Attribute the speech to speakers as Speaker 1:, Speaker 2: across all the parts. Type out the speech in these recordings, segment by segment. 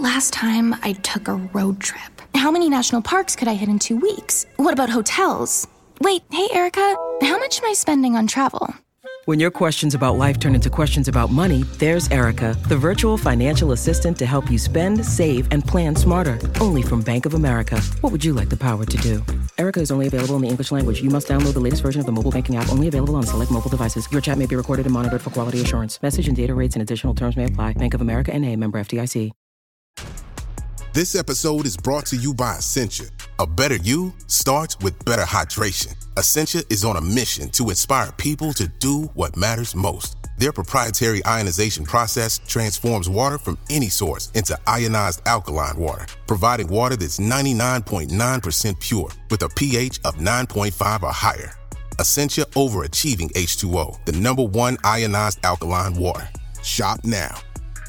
Speaker 1: last time I took a road trip? How many national parks could I hit in 2 weeks? What about hotels? Wait, hey, Erica, how much am I spending on travel?
Speaker 2: When your questions about life turn into questions about money, there's Erica, the virtual financial assistant to help you spend, save, and plan smarter. Only from Bank of America. What would you like the power to do? Erica is only available in the English language. You must download the latest version of the mobile banking app, only available on select mobile devices. Your chat may be recorded and monitored for quality assurance. Message and data rates and additional terms may apply. Bank of America N.A., member FDIC.
Speaker 3: This episode is brought to you by Essentia. A better you starts with better hydration. Essentia is on a mission to inspire people to do what matters most. Their proprietary ionization process transforms water from any source into ionized alkaline water, providing water that's 99.9% pure with a pH of 9.5 or higher. Essentia overachieving H2O, the #1 ionized alkaline water. Shop now.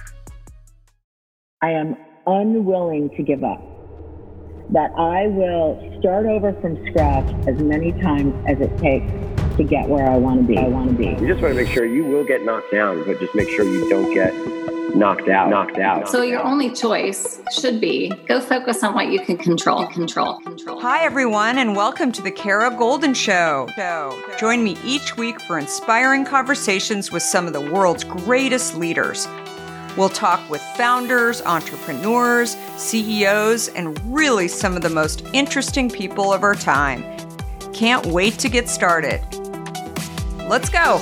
Speaker 4: I am unwilling to give up. That I will start over from scratch as many times as it takes to get where I want to be.
Speaker 5: You just want to make sure you will get knocked down, but just make sure you don't get knocked out.
Speaker 6: So your only choice should be go focus on what you can control.
Speaker 7: Hi, everyone, and welcome to the Kara Goldin Show. Join me each week for inspiring conversations with some of the world's greatest leaders. We'll talk with founders, entrepreneurs, CEOs, and really some of the most interesting people of our time. Can't wait to get started. Let's go.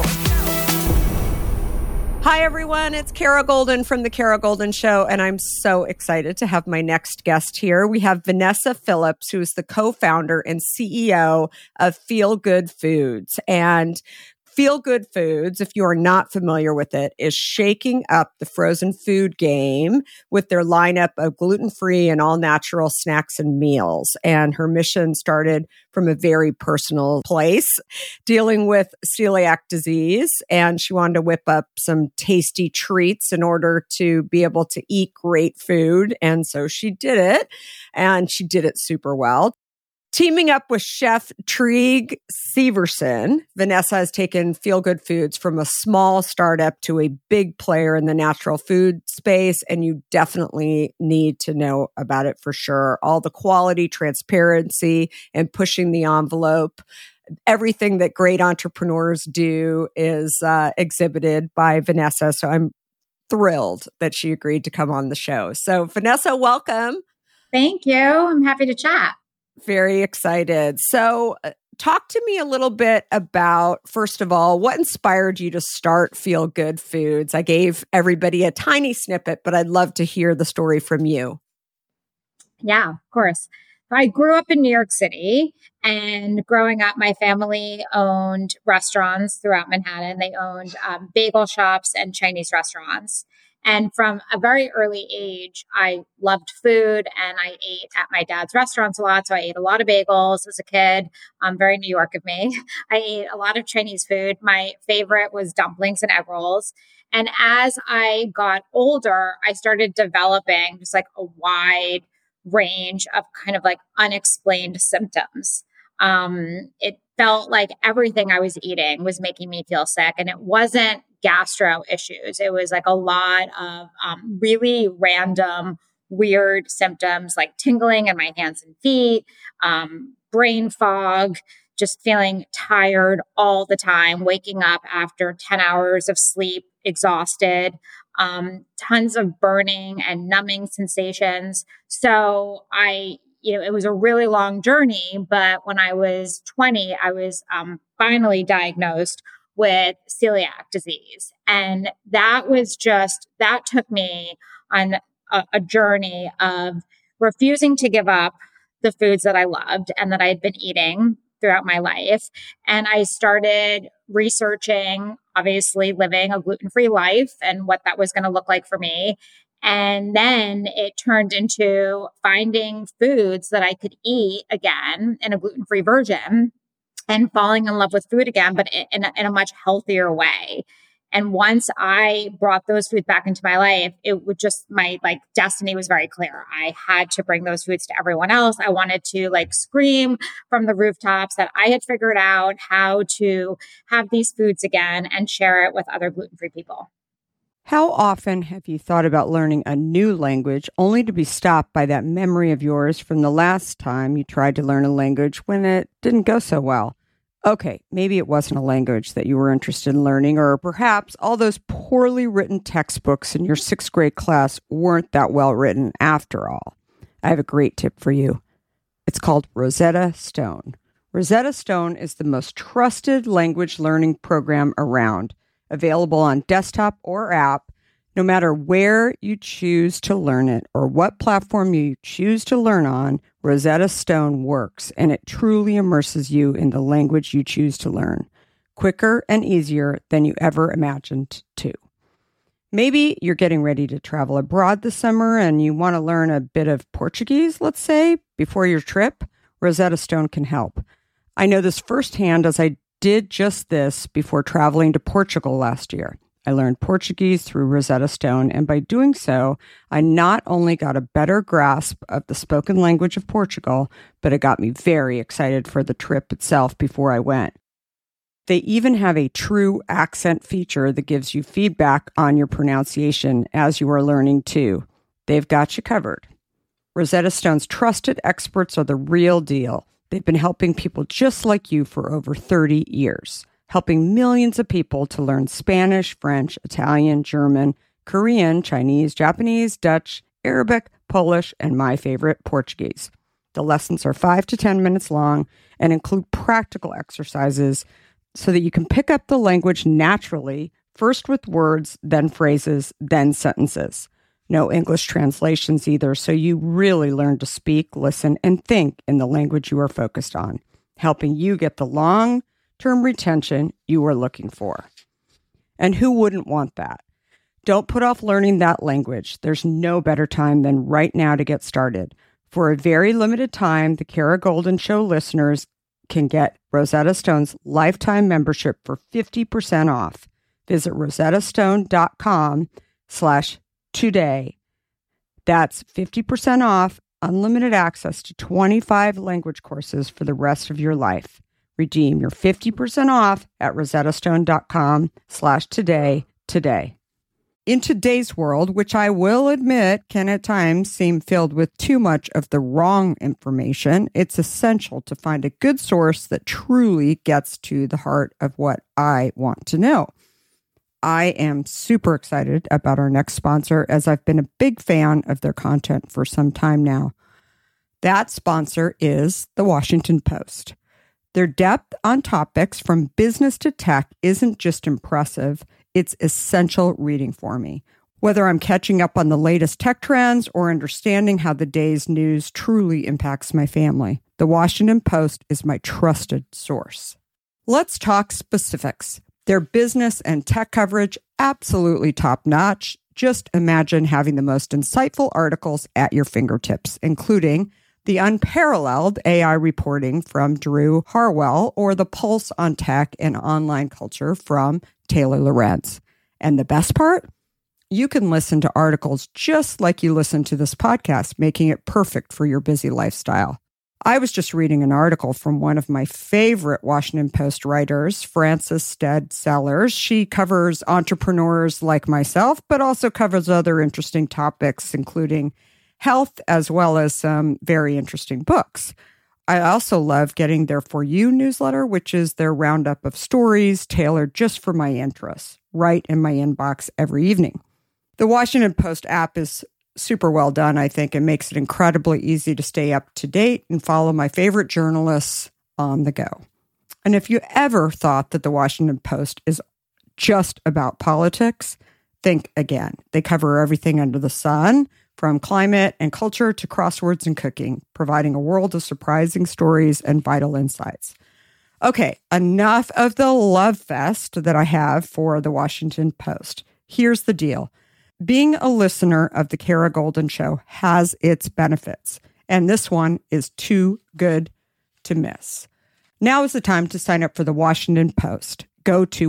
Speaker 7: Hi, everyone. It's Kara Goldin from The Kara Goldin Show, and I'm so excited to have my next guest here. We have Vanessa Phillips, who is the co-founder and CEO of Feel Good Foods. And Feel Good Foods, if you are not familiar with it, is shaking up the frozen food game with their lineup of gluten-free and all-natural snacks and meals. And her mission started from a very personal place, dealing with celiac disease. And she wanted to whip up some tasty treats in order to be able to eat great food. And so she did it, and she did it super well. Teaming up with Chef Trig Severson, Vanessa has taken Feel Good Foods from a small startup to a big player in the natural food space, and you definitely need to know about it for sure. All the quality, transparency, and pushing the envelope. Everything that great entrepreneurs do is exhibited by Vanessa, so I'm thrilled that she agreed to come on the show. So Vanessa, welcome.
Speaker 8: Thank you. I'm happy to chat.
Speaker 7: Very excited. So talk to me a little bit about, first of all, what inspired you to start Feel Good Foods? I gave everybody a tiny snippet, but I'd love to hear the story from you.
Speaker 8: Yeah, of course. I grew up in New York City, and growing up, my family owned restaurants throughout Manhattan. They owned bagel shops and Chinese restaurants. And from a very early age, I loved food, and I ate at my dad's restaurants a lot. So I ate a lot of bagels as a kid. Very New York of me. I ate a lot of Chinese food. My favorite was dumplings and egg rolls. And as I got older, I started developing just like a wide range of kind of like unexplained symptoms. It felt like everything I was eating was making me feel sick, and it wasn't gastro issues. It was like a lot of really random, weird symptoms like tingling in my hands and feet, brain fog, just feeling tired all the time, waking up after 10 hours of sleep, exhausted, tons of burning and numbing sensations. So it was a really long journey, but when I was 20, I was finally diagnosed with celiac disease. And that took me on a journey of refusing to give up the foods that I loved and that I had been eating throughout my life. And I started researching, obviously living a gluten-free life and what that was going to look like for me. And then it turned into finding foods that I could eat again in a gluten-free version and falling in love with food again, but in a much healthier way. And once I brought those foods back into my life, it would just, my destiny was very clear. I had to bring those foods to everyone else. I wanted to scream from the rooftops that I had figured out how to have these foods again and share it with other gluten-free people.
Speaker 7: How often have you thought about learning a new language only to be stopped by that memory of yours from the last time you tried to learn a language when it didn't go so well? Okay, maybe it wasn't a language that you were interested in learning, or perhaps all those poorly written textbooks in your 6th grade class weren't that well written after all. I have a great tip for you. It's called Rosetta Stone. Rosetta Stone is the most trusted language learning program around, available on desktop or app, no matter where you choose to learn it or what platform you choose to learn on. Rosetta Stone works, and it truly immerses you in the language you choose to learn, quicker and easier than you ever imagined to. Maybe you're getting ready to travel abroad this summer and you want to learn a bit of Portuguese, let's say, before your trip. Rosetta Stone can help. I know this firsthand as I did just this before traveling to Portugal last year. I learned Portuguese through Rosetta Stone, and by doing so, I not only got a better grasp of the spoken language of Portugal, but it got me very excited for the trip itself before I went. They even have a true accent feature that gives you feedback on your pronunciation as you are learning too. They've got you covered. Rosetta Stone's trusted experts are the real deal. They've been helping people just like you for over 30 years. Helping millions of people to learn Spanish, French, Italian, German, Korean, Chinese, Japanese, Dutch, Arabic, Polish, and my favorite, Portuguese. The lessons are 5 to 10 minutes long and include practical exercises so that you can pick up the language naturally, first with words, then phrases, then sentences. No English translations either, so you really learn to speak, listen, and think in the language you are focused on, helping you get the long-term retention you are looking for. And who wouldn't want that? Don't put off learning that language. There's no better time than right now to get started. For a very limited time, the Kara Goldin Show listeners can get Rosetta Stone's lifetime membership for 50% off. Visit rosettastone.com/today. That's 50% off, unlimited access to 25 language courses for the rest of your life. Redeem your 50% off at rosettastone.com/today today. In today's world, which I will admit can at times seem filled with too much of the wrong information, it's essential to find a good source that truly gets to the heart of what I want to know. I am super excited about our next sponsor, as I've been a big fan of their content for some time now. That sponsor is The Washington Post. Their depth on topics from business to tech isn't just impressive, it's essential reading for me. Whether I'm catching up on the latest tech trends or understanding how the day's news truly impacts my family, The Washington Post is my trusted source. Let's talk specifics. Their business and tech coverage, absolutely top-notch. Just imagine having the most insightful articles at your fingertips, including the unparalleled AI reporting from Drew Harwell or the pulse on tech and online culture from Taylor Lorenz. And the best part? You can listen to articles just like you listen to this podcast, making it perfect for your busy lifestyle. I was just reading an article from one of my favorite Washington Post writers, Frances Stead Sellers. She covers entrepreneurs like myself, but also covers other interesting topics, including health, as well as some very interesting books. I also love getting their For You newsletter, which is their roundup of stories tailored just for my interests, right in my inbox every evening. The Washington Post app is super well done, I think, and makes it incredibly easy to stay up to date and follow my favorite journalists on the go. And if you ever thought that the Washington Post is just about politics, think again. They cover everything under the sun, from climate and culture to crosswords and cooking, providing a world of surprising stories and vital insights. Okay, enough of the love fest that I have for the Washington Post. Here's the deal. Being a listener of the Kara Goldin Show has its benefits, and this one is too good to miss. Now is the time to sign up for the Washington Post. Go to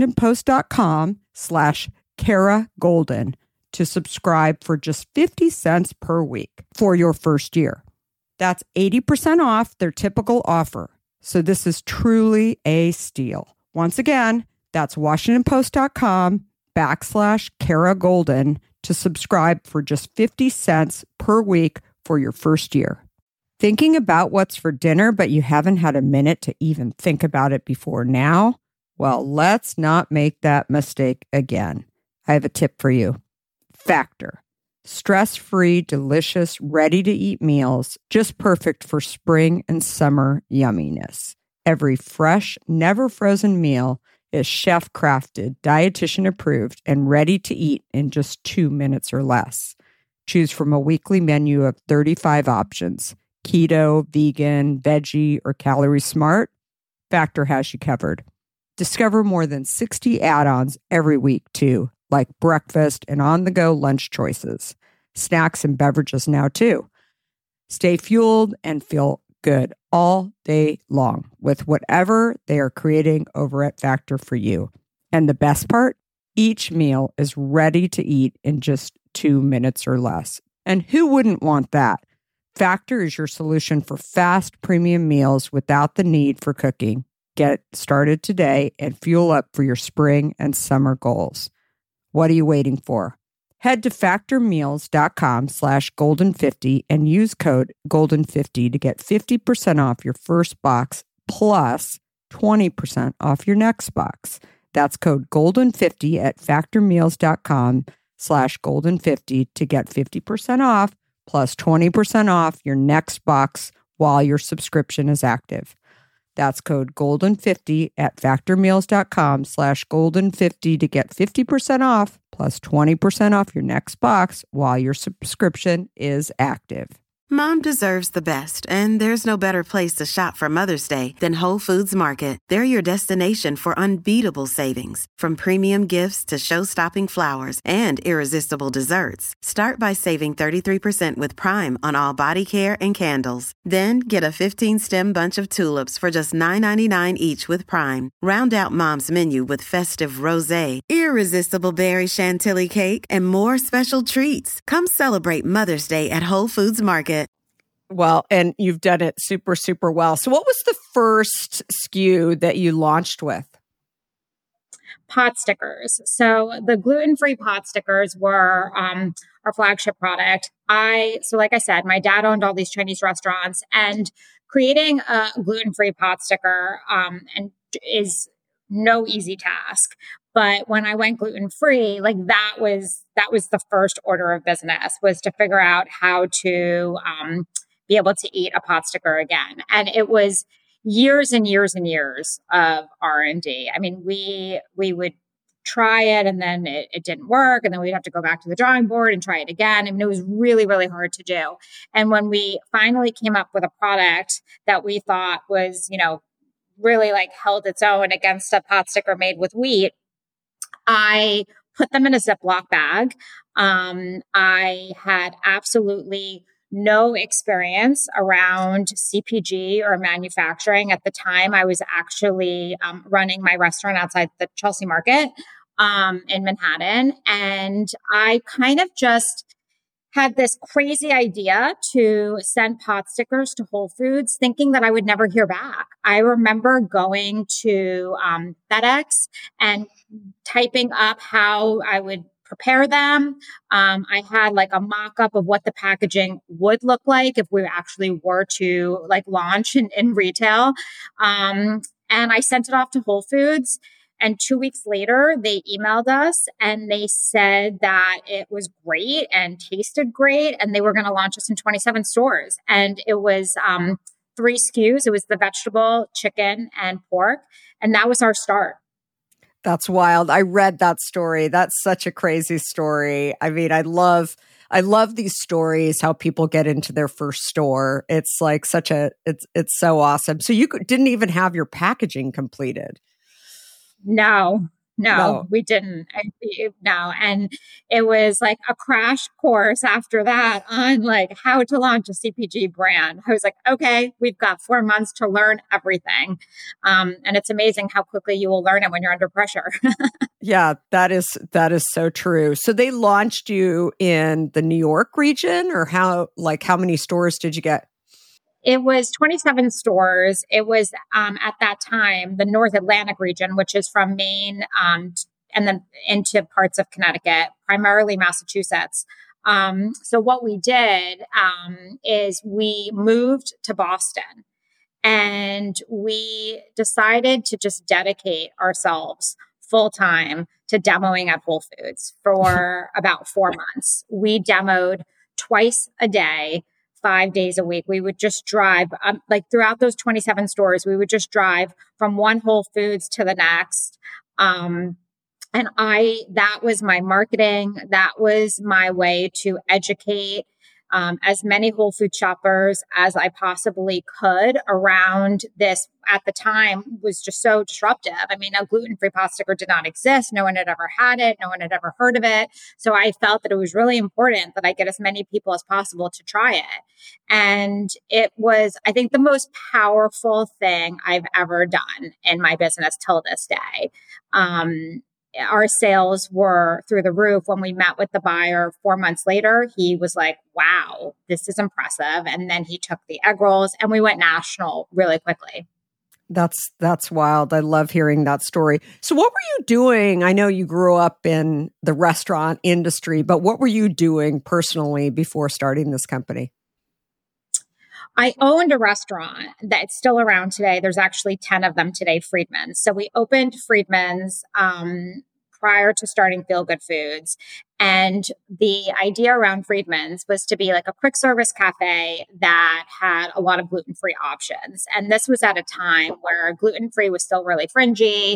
Speaker 7: washingtonpost.com/Kara Goldin to subscribe for just 50 cents per week for your first year. That's 80% off their typical offer. So this is truly a steal. Once again, that's washingtonpost.com/Kara Kara Golden to subscribe for just 50 cents per week for your first year. Thinking about what's for dinner, but you haven't had a minute to even think about it before now? Well, let's not make that mistake again. I have a tip for you. Factor. Stress-free, delicious, ready-to-eat meals, just perfect for spring and summer yumminess. Every fresh, never frozen meal is chef-crafted, dietitian-approved, and ready to eat in just 2 minutes or less. Choose from a weekly menu of 35 options. Keto, vegan, veggie, or calorie smart, Factor has you covered. Discover more than 60 add-ons every week, too, like breakfast and on-the-go lunch choices. Snacks and beverages now, too. Stay fueled and feel good all day long with whatever they are creating over at Factor for you. And the best part? Each meal is ready to eat in just 2 minutes or less. And who wouldn't want that? Factor is your solution for fast premium meals without the need for cooking. Get started today and fuel up for your spring and summer goals. What are you waiting for? Head to factormeals.com/golden50 and use code golden50 to get 50% off your first box plus 20% off your next box. That's code golden50 at factormeals.com/golden50 to get 50% off plus 20% off your next box while your subscription is active. That's code golden50 at factormeals.com/golden50 to get 50% off plus 20% off your next box while your subscription is active.
Speaker 9: Mom deserves the best, and there's no better place to shop for Mother's Day than Whole Foods Market. They're your destination for unbeatable savings, from premium gifts to show-stopping flowers and irresistible desserts. Start by saving 33% with Prime on all body care and candles. Then get a 15-stem bunch of tulips for just $9.99 each with Prime. Round out Mom's menu with festive rosé, irresistible berry chantilly cake, and more special treats. Come celebrate Mother's Day at Whole Foods Market.
Speaker 7: Well, and you've done it super, super well. So what was the first SKU that you launched with?
Speaker 8: Pot stickers. So the gluten-free pot stickers were our flagship product. So like I said, my dad owned all these Chinese restaurants, and creating a gluten-free pot sticker is no easy task. But when I went gluten-free, like that was the first order of business, was to figure out how to be able to eat a pot sticker again. And it was years and years and years of R&D. I mean, we would try it and then it didn't work. And then we'd have to go back to the drawing board and try it again. I mean, it was really, really hard to do. And when we finally came up with a product that we thought was, really like held its own against a pot sticker made with wheat, I put them in a Ziploc bag. I had absolutely no experience around CPG or manufacturing. At the time, I was actually running my restaurant outside the Chelsea Market in Manhattan. And I kind of just had this crazy idea to send pot stickers to Whole Foods, thinking that I would never hear back. I remember going to FedEx and typing up how I would prepare them. I had like a mock-up of what the packaging would look like if we actually were to like launch in retail. And I sent it off to Whole Foods. And 2 weeks later, they emailed us and they said that it was great and tasted great. And they were going to launch us in 27 stores. And it was 3 SKUs. It was the vegetable, chicken, and pork. And that was our start.
Speaker 7: That's wild. I read that story. That's such a crazy story. I mean, I love these stories, how people get into their first store. It's like it's so awesome. So you didn't even have your packaging completed.
Speaker 8: No, we didn't. No. And it was like a crash course after that on like how to launch a CPG brand. I was like, okay, we've got 4 months to learn everything. And it's amazing how quickly you will learn it when you're under pressure.
Speaker 7: Yeah, that is so true. So they launched you in the New York region, or how many stores did you get?
Speaker 8: It was 27 stores. It was at that time the North Atlantic region, which is from Maine and then into parts of Connecticut, primarily Massachusetts. So what we did is we moved to Boston, and we decided to just dedicate ourselves full time to demoing at Whole Foods for about 4 months. We demoed twice a day, 5 days a week. We would just drive, throughout those 27 stores, we would just drive from one Whole Foods to the next. That was my marketing. That was my way to educate as many Whole Food shoppers as I possibly could around this. At the time was just so disruptive. I mean, a gluten-free pot sticker did not exist. No one had ever had it. No one had ever heard of it. So I felt that it was really important that I get as many people as possible to try it. And it was, I think, the most powerful thing I've ever done in my business till this day. Our sales were through the roof. When we met with the buyer 4 months later, he was like, wow, this is impressive. And then he took the egg rolls and we went national really quickly.
Speaker 7: That's wild. I love hearing that story. So what were you doing? I know you grew up in the restaurant industry, but what were you doing personally before starting this company?
Speaker 8: I owned a restaurant that's still around today. There's actually 10 of them today, Friedman's. So we opened Friedman's prior to starting Feel Good Foods. And the idea around Friedman's was to be like a quick service cafe that had a lot of gluten-free options. And this was at a time where gluten-free was still really fringy.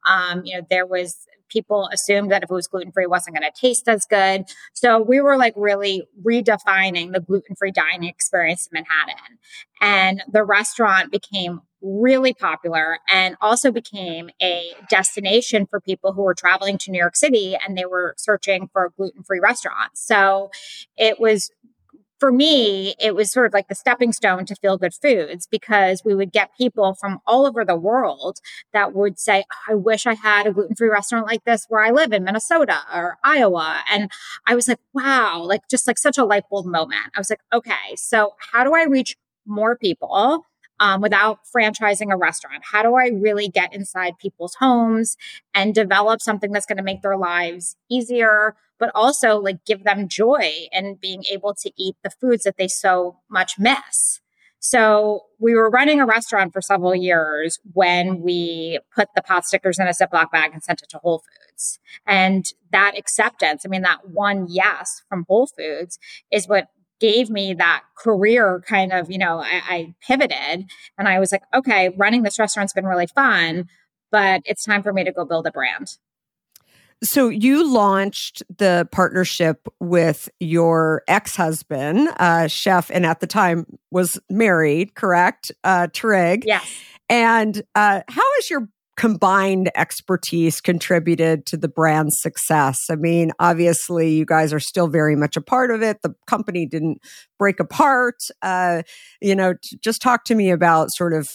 Speaker 8: People assumed that if it was gluten-free, it wasn't going to taste as good. So we were like really redefining the gluten-free dining experience in Manhattan. And the restaurant became really popular and also became a destination for people who were traveling to New York City and they were searching for gluten-free restaurants. So it was, for me, it was sort of like the stepping stone to Feel Good Foods, because we would get people from all over the world that would say, I wish I had a gluten-free restaurant like this where I live in Minnesota or Iowa. And I was like, wow, just such a light bulb moment. I was like, okay, so how do I reach more people without franchising a restaurant? How do I really get inside people's homes and develop something that's going to make their lives easier, but also give them joy and being able to eat the foods that they so much miss? So we were running a restaurant for several years when we put the pot stickers in a Ziploc bag and sent it to Whole Foods. And that acceptance, that one yes from Whole Foods is what gave me that career kind of, I pivoted and I was like, okay, running this restaurant's been really fun, but it's time for me to go build a brand.
Speaker 7: So you launched the partnership with your ex-husband, chef, and at the time was married, correct? Trig.
Speaker 8: Yes.
Speaker 7: And how has your combined expertise contributed to the brand's success? Obviously, you guys are still very much a part of it. The company didn't break apart. Just talk to me about sort of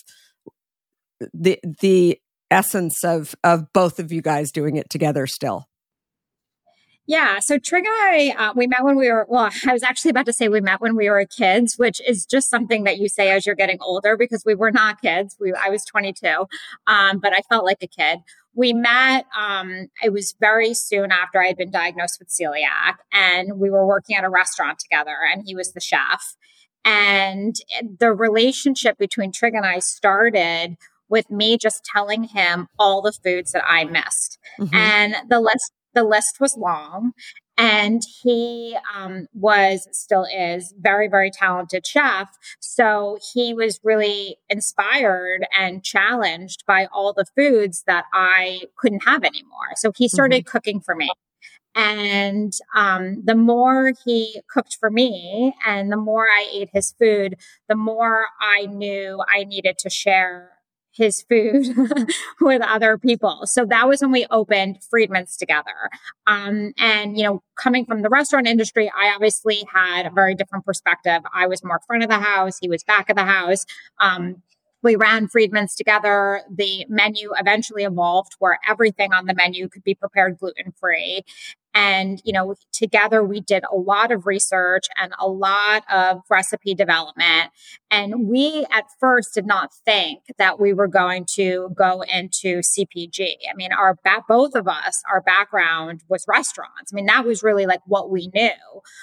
Speaker 7: the essence of both of you guys doing it together still.
Speaker 8: Yeah. So Trig and I, we met when we were, I was actually about to say we met when we were kids, which is just something that you say as you're getting older, because we were not kids. I was 22, but I felt like a kid. We met, it was very soon after I had been diagnosed with celiac, and we were working at a restaurant together and he was the chef. And the relationship between Trig and I started with me just telling him all the foods that I missed. Mm-hmm. And the list was long, and he still is very, very talented chef. So he was really inspired and challenged by all the foods that I couldn't have anymore. So he started cooking for me. And the more he cooked for me and the more I ate his food, the more I knew I needed to share his food with other people. So that was when we opened Friedman's together. And, coming from the restaurant industry, I obviously had a very different perspective. I was more front of the house. He was back of the house. We ran Friedman's together. The menu eventually evolved where everything on the menu could be prepared gluten-free. And, together we did a lot of research and a lot of recipe development. And we at first did not think that we were going to go into CPG. I mean, both of us, our background was restaurants. I mean, that was really like what we knew.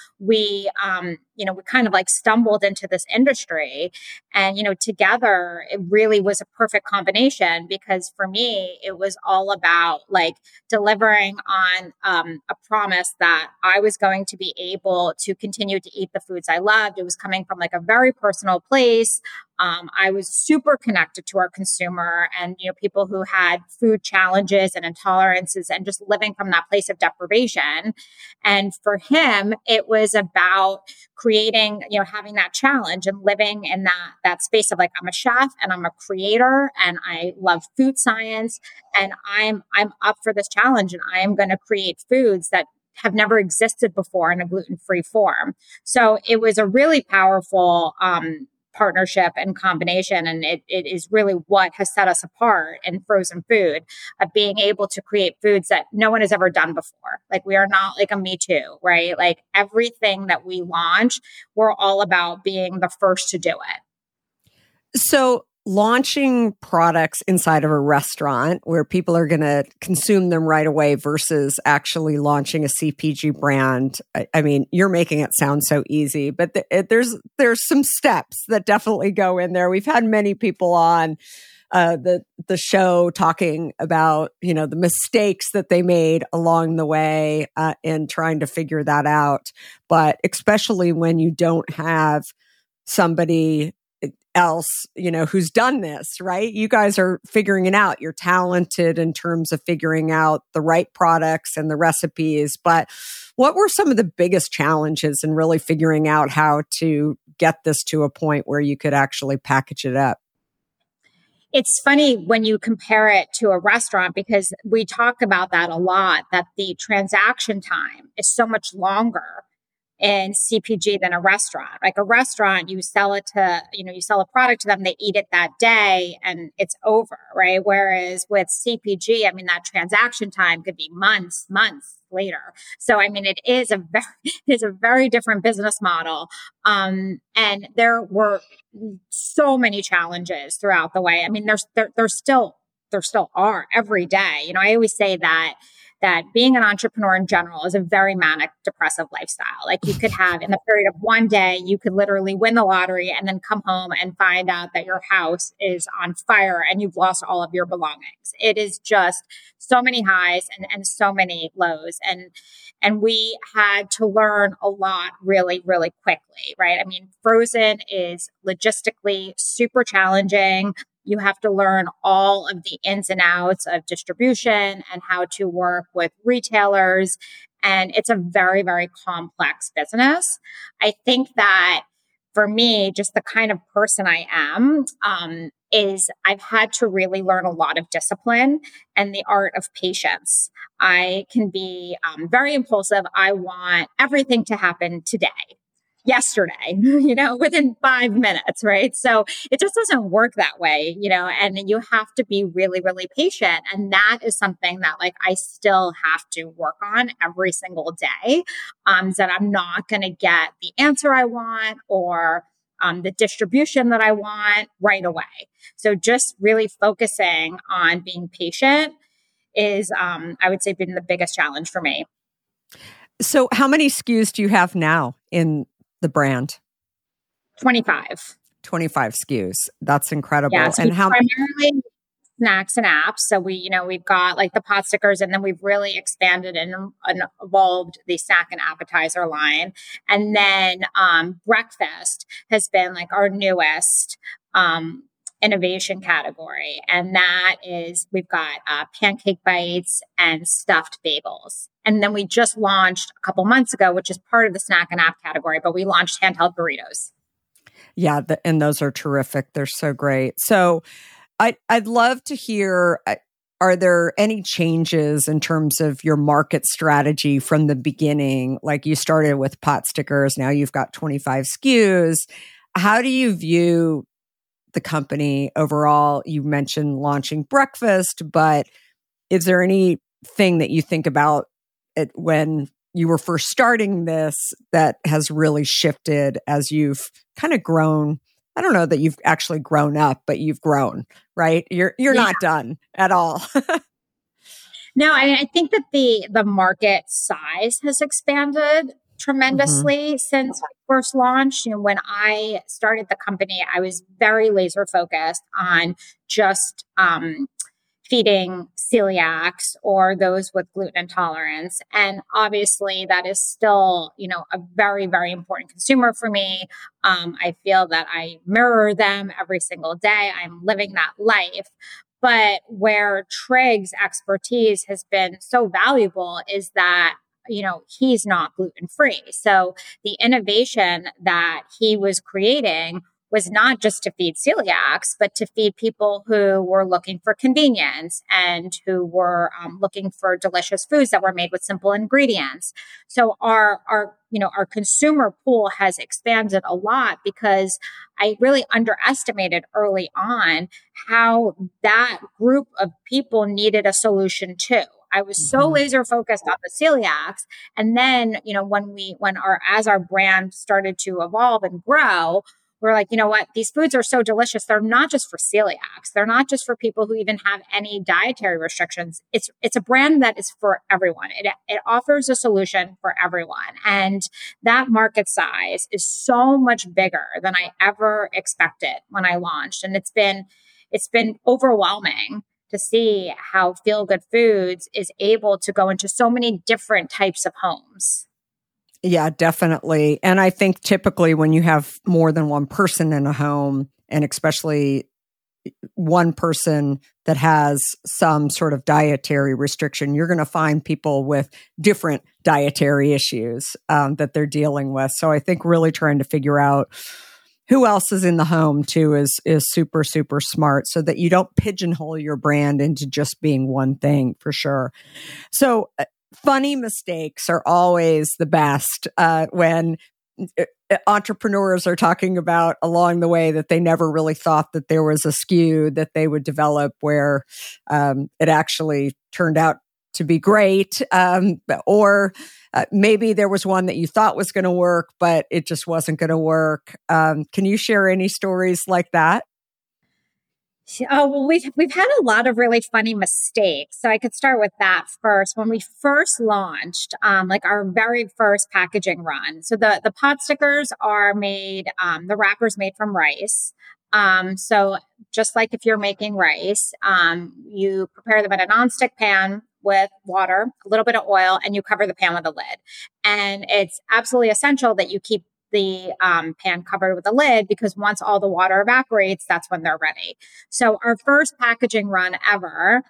Speaker 8: We kind of like stumbled into this industry, and, together it really was a perfect combination, because for me, it was all about like delivering on a promise that I was going to be able to continue to eat the foods I loved. It was coming from like a very personal place. I was super connected to our consumer and, people who had food challenges and intolerances and just living from that place of deprivation. And for him, it was about creating, having that challenge and living in that space of like, I'm a chef and I'm a creator and I love food science and I'm up for this challenge, and I am going to create foods that have never existed before in a gluten-free form. So it was a really powerful, partnership and combination. And it is really what has set us apart in frozen food, of being able to create foods that no one has ever done before. Like, we are not like a Me Too, right? Like, everything that we launch, we're all about being the first to do it.
Speaker 7: So launching products inside of a restaurant where people are going to consume them right away versus actually launching a CPG brand. I mean, you're making it sound so easy, but there's some steps that definitely go in there. We've had many people on the show talking about, the mistakes that they made along the way in trying to figure that out. But especially when you don't have somebody else, who's done this, right? You guys are figuring it out. You're talented in terms of figuring out the right products and the recipes. But what were some of the biggest challenges in really figuring out how to get this to a point where you could actually package it up?
Speaker 8: It's funny when you compare it to a restaurant, because we talk about that a lot, that the transaction time is so much longer in CPG than a restaurant. Like a restaurant, you sell it to, you sell a product to them, they eat it that day and it's over, right? Whereas with CPG, I mean, that transaction time could be months later. So, I mean, it is a very different business model. And there were so many challenges throughout the way. I mean, there still are every day. I always say that being an entrepreneur in general is a very manic, depressive lifestyle. Like, you could have, in the period of one day, you could literally win the lottery and then come home and find out that your house is on fire and you've lost all of your belongings. It is just so many highs and so many lows. And we had to learn a lot really, really quickly, right? I mean, frozen is logistically super challenging. You have to learn all of the ins and outs of distribution and how to work with retailers. And it's a very, very complex business. I think that for me, just the kind of person I am, is I've had to really learn a lot of discipline and the art of patience. I can be very impulsive. I want everything to happen today. Yesterday, within 5 minutes, right? So it just doesn't work that way, and you have to be really, really patient. And that is something that I still have to work on every single day, that I'm not going to get the answer I want or the distribution that I want right away. So just really focusing on being patient is, I would say, been the biggest challenge for me.
Speaker 7: So how many SKUs do you have now in the brand?
Speaker 8: 25
Speaker 7: SKUs. That's incredible.
Speaker 8: Yeah, so
Speaker 7: and how
Speaker 8: primarily snacks and apps. So we've got the pot stickers, and then we've really expanded and evolved the snack and appetizer line. And then breakfast has been our newest innovation category. And that is, we've got pancake bites and stuffed bagels. And then we just launched a couple months ago, which is part of the snack and app category, but we launched handheld burritos.
Speaker 7: Yeah, and those are terrific. They're so great. So I'd love to hear, are there any changes in terms of your market strategy from the beginning? Like, you started with pot stickers, now you've got 25 SKUs. How do you view the company overall? You mentioned launching breakfast, but is there anything that you think about when you were first starting this that has really shifted as you've kind of grown? I don't know that you've actually grown up, but you've grown, right? You're not done at all.
Speaker 8: No, I think that the market size has expanded tremendously since we first launched. When I started the company, I was very laser focused on just feeding celiacs or those with gluten intolerance. And obviously that is still, a very, very important consumer for me. I feel that I mirror them every single day. I'm living that life. But where Trig's expertise has been so valuable is that, he's not gluten-free. So the innovation that he was creating was not just to feed celiacs, but to feed people who were looking for convenience and who were looking for delicious foods that were made with simple ingredients. So our consumer pool has expanded a lot because I really underestimated early on how that group of people needed a solution too. I was so laser focused on the celiacs. And then, as our brand started to evolve and grow, we're like, you know what? These foods are so delicious. They're not just for celiacs. They're not just for people who even have any dietary restrictions. It's a brand that is for everyone. It offers a solution for everyone. And that market size is so much bigger than I ever expected when I launched. And it's been overwhelming to see how Feel Good Foods is able to go into so many different types of homes.
Speaker 7: Yeah, definitely. And I think typically when you have more than one person in a home, and especially one person that has some sort of dietary restriction, you're going to find people with different dietary issues that they're dealing with. So I think really trying to figure out who else is in the home too is super, super smart so that you don't pigeonhole your brand into just being one thing for sure. So funny mistakes are always the best when entrepreneurs are talking about along the way that they never really thought that there was a SKU that they would develop where it actually turned out to be great, or maybe there was one that you thought was going to work, but it just wasn't going to work. Can you share any stories like that?
Speaker 8: Oh, well, we've had a lot of really funny mistakes. So I could start with that first. When we first launched, our very first packaging run. So the pot stickers are made, the wrapper's made from rice. So just like if you're making rice, you prepare them in a nonstick pan with water, a little bit of oil, and you cover the pan with a lid. And it's absolutely essential that you keep the pan covered with a lid because once all the water evaporates, that's when they're ready. So our first packaging run ever,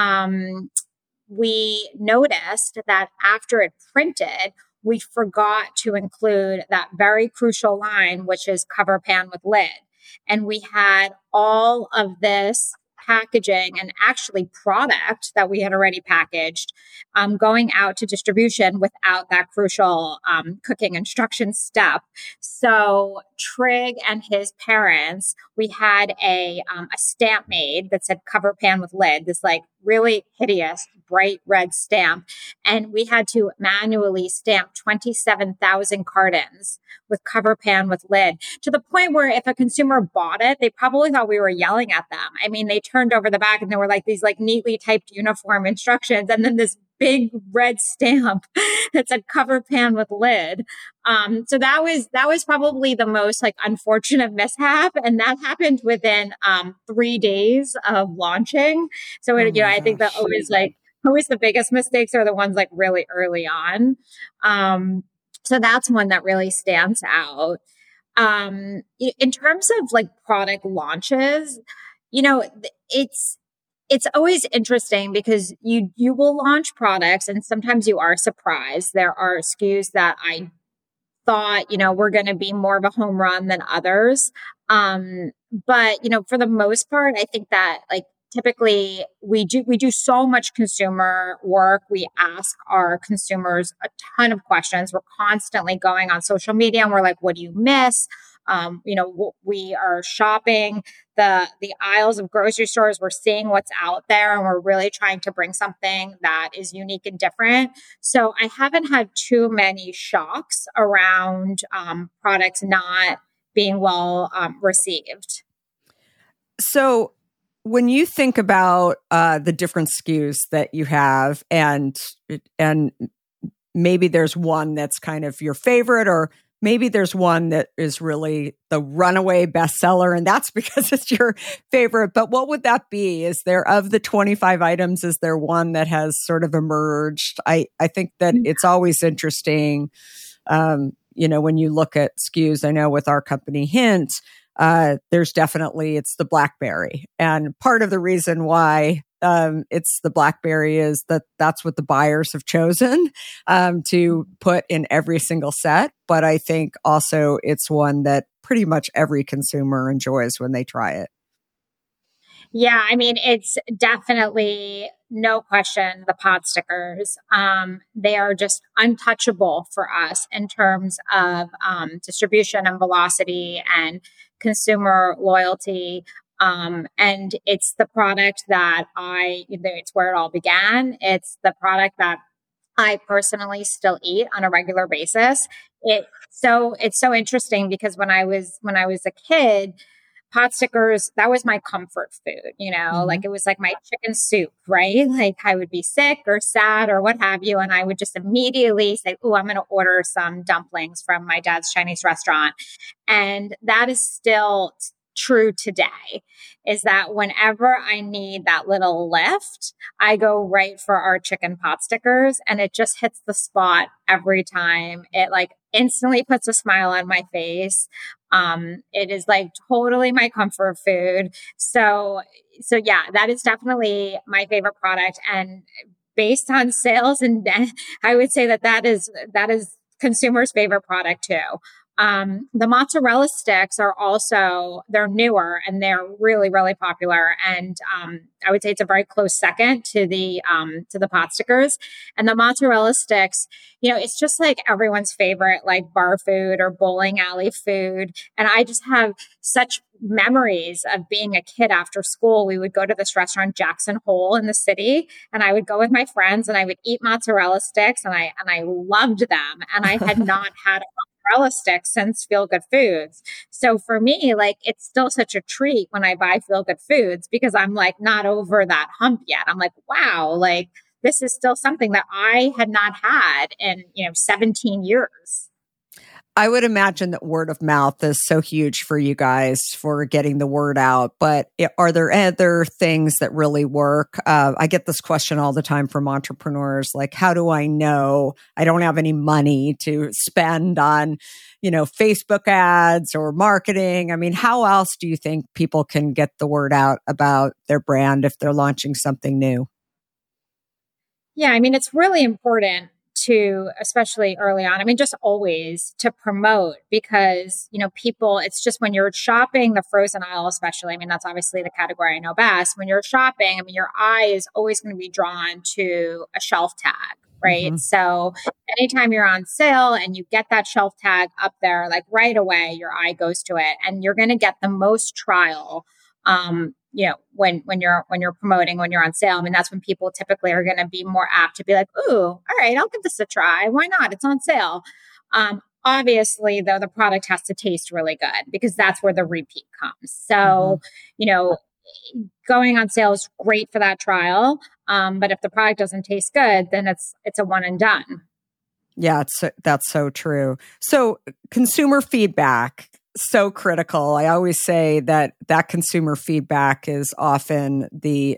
Speaker 8: we noticed that after it printed, we forgot to include that very crucial line, which is cover pan with lid. And we had all of this packaging and actually product that we had already packaged going out to distribution without that crucial cooking instruction step. So Trig and his parents, we had a stamp made that said cover pan with lid, this like really hideous bright red stamp. And we had to manually stamp 27,000 cartons with cover pan with lid to the point where if a consumer bought it, they probably thought we were yelling at them. I mean, they turned over the back and there were like these like neatly typed uniform instructions and then this big red stamp that said cover pan with lid. So that was probably the most like unfortunate mishap. And that happened within 3 days of launching. So I think that always the biggest mistakes are the ones like really early on. So that's one that really stands out. In terms of like product launches, it's always interesting because you will launch products and sometimes you are surprised. There are SKUs that I thought, were going to be more of a home run than others. But, for the most part, I think that like typically we do so much consumer work. We ask our consumers a ton of questions. We're constantly going on social media and we're like, what do you miss? We are shopping the aisles of grocery stores. We're seeing what's out there, and we're really trying to bring something that is unique and different. So I haven't had too many shocks around products not being well received.
Speaker 7: So when you think about the different SKUs that you have, and maybe there's one that's kind of your favorite, or maybe there's one that is really the runaway bestseller, and that's because it's your favorite. But what would that be? Is there, of the 25 items, is there one that has sort of emerged? I think that it's always interesting, when you look at SKUs. I know with our company, Hint, there's definitely, it's the BlackBerry. And part of the reason why it's the BlackBerry is that that's what the buyers have chosen to put in every single set. But I think also it's one that pretty much every consumer enjoys when they try it.
Speaker 8: Yeah, I mean, it's definitely, no question, the pot stickers. They are just untouchable for us in terms of distribution and velocity and consumer loyalty. And it's the product that it's where it all began. It's the product that I personally still eat on a regular basis. It's so interesting because when I was a kid, pot stickers, that was my comfort food, like it was like my chicken soup, right? Like I would be sick or sad or what have you. And I would just immediately say, oh, I'm going to order some dumplings from my dad's Chinese restaurant. And that is still true today, is that whenever I need that little lift, I go right for our chicken pot stickers, and it just hits the spot every time. It like instantly puts a smile on my face. It is like totally my comfort food. So yeah, that is definitely my favorite product. And based on sales, and I would say that is consumers' favorite product too. The mozzarella sticks are also, they're newer and they're really, really popular. And, I would say it's a very close second to the pot stickers. And the mozzarella sticks, it's just like everyone's favorite, like bar food or bowling alley food. And I just have such memories of being a kid after school. We would go to this restaurant, Jackson Hole, in the city, and I would go with my friends and I would eat mozzarella sticks, and I loved them. And I had not had a mozzarella stick since Feel Good Foods. So for me, like, it's still such a treat when I buy Feel Good Foods, because I'm like not over that hump yet. I'm like, wow, like this is still something that I had not had in, 17 years.
Speaker 7: I would imagine that word of mouth is so huge for you guys for getting the word out, but are there other things that really work? I get this question all the time from entrepreneurs, like, how do I know I don't have any money to spend on, Facebook ads or marketing? I mean, how else do you think people can get the word out about their brand if they're launching something new?
Speaker 8: Yeah, I mean, it's really important to, especially early on, I mean, just always to promote, because, people, it's just when you're shopping the frozen aisle, especially, I mean, that's obviously the category I know best. When you're shopping, I mean, your eye is always going to be drawn to a shelf tag, right? Mm-hmm. So anytime you're on sale and you get that shelf tag up there, like right away, your eye goes to it, and you're going to get the most trial, when you're promoting, when you're on sale. I mean, that's when people typically are going to be more apt to be like, ooh, all right, I'll give this a try. Why not? It's on sale. Obviously, though, the product has to taste really good, because that's where the repeat comes. So, going on sale is great for that trial. But if the product doesn't taste good, then it's a one and done.
Speaker 7: Yeah, that's so true. So consumer feedback, so critical. I always say that consumer feedback is often the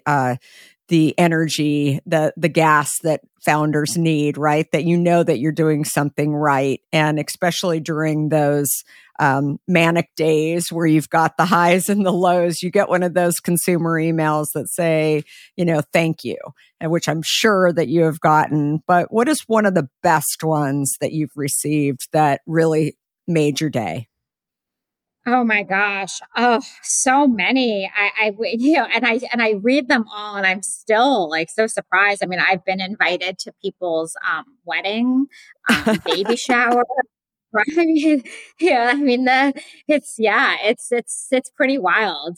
Speaker 7: energy, the gas that founders need, right? That that you're doing something right. And especially during those manic days where you've got the highs and the lows, you get one of those consumer emails that say, thank you, and which I'm sure that you have gotten. But what is one of the best ones that you've received that really made your day?
Speaker 8: Oh my gosh. Oh, so many. I read them all, and I'm still like so surprised. I mean, I've been invited to people's wedding, baby shower, Right. I mean, it's pretty wild.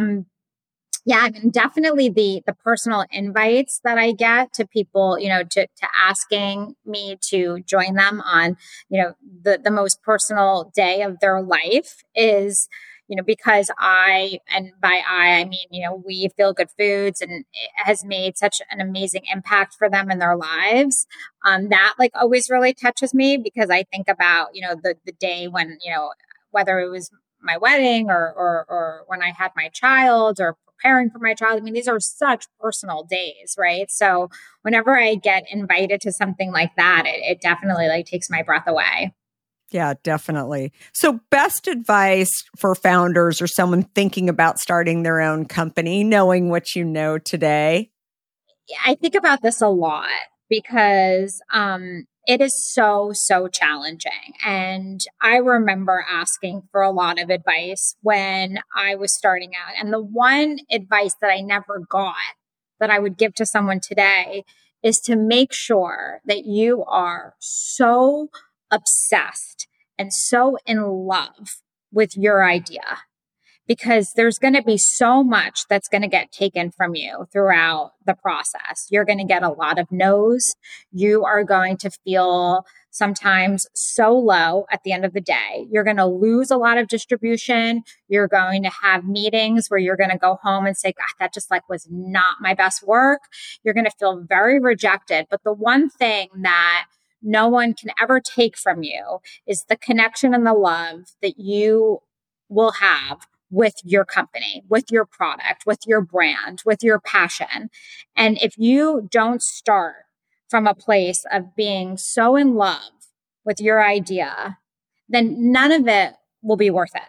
Speaker 8: Yeah, I mean, definitely the personal invites that I get to people, to asking me to join them on, the most personal day of their life is, because and by I mean, we Feel Good Foods, and it has made such an amazing impact for them in their lives. That like always really touches me, because I think about, the day when, whether it was my wedding or when I had my child or preparing for my child. I mean, these are such personal days, right? So whenever I get invited to something like that, it definitely like takes my breath away.
Speaker 7: Yeah, definitely. So best advice for founders or someone thinking about starting their own company, knowing what you know today?
Speaker 8: I think about this a lot because it is so, so challenging. And I remember asking for a lot of advice when I was starting out. And the one advice that I never got that I would give to someone today is to make sure that you are so obsessed and so in love with your idea, because there's going to be so much that's going to get taken from you throughout the process. You're going to get a lot of no's. You are going to feel sometimes so low at the end of the day. You're going to lose a lot of distribution. You're going to have meetings where you're going to go home and say, God, that just like was not my best work. You're going to feel very rejected. But the one thing that no one can ever take from you is the connection and the love that you will have with your company, with your product, with your brand, with your passion. And if you don't start from a place of being so in love with your idea, then none of it will be worth it.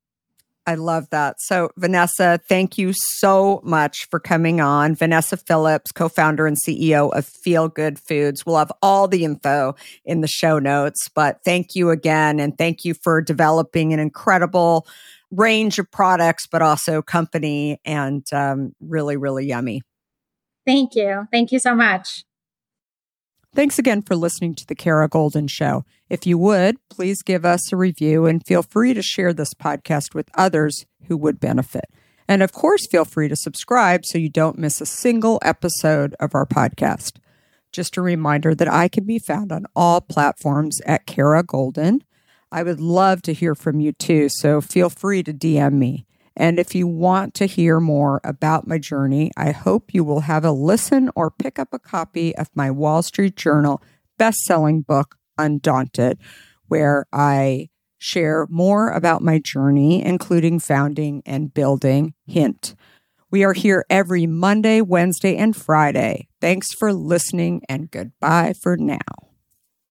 Speaker 7: I love that. So Vanessa, thank you so much for coming on. Vanessa Phillips, co-founder and CEO of Feel Good Foods. We'll have all the info in the show notes, but thank you again. And thank you for developing an incredible range of products, but also company, and really, really yummy.
Speaker 8: Thank you. Thank you so much.
Speaker 7: Thanks again for listening to The Kara Goldin Show. If you would, please give us a review and feel free to share this podcast with others who would benefit. And of course, feel free to subscribe so you don't miss a single episode of our podcast. Just a reminder that I can be found on all platforms at Kara Goldin. I would love to hear from you too, so feel free to DM me. And if you want to hear more about my journey, I hope you will have a listen or pick up a copy of my Wall Street Journal best-selling book, Undaunted, where I share more about my journey, including founding and building Hint. We are here every Monday, Wednesday, and Friday. Thanks for listening, and goodbye for now.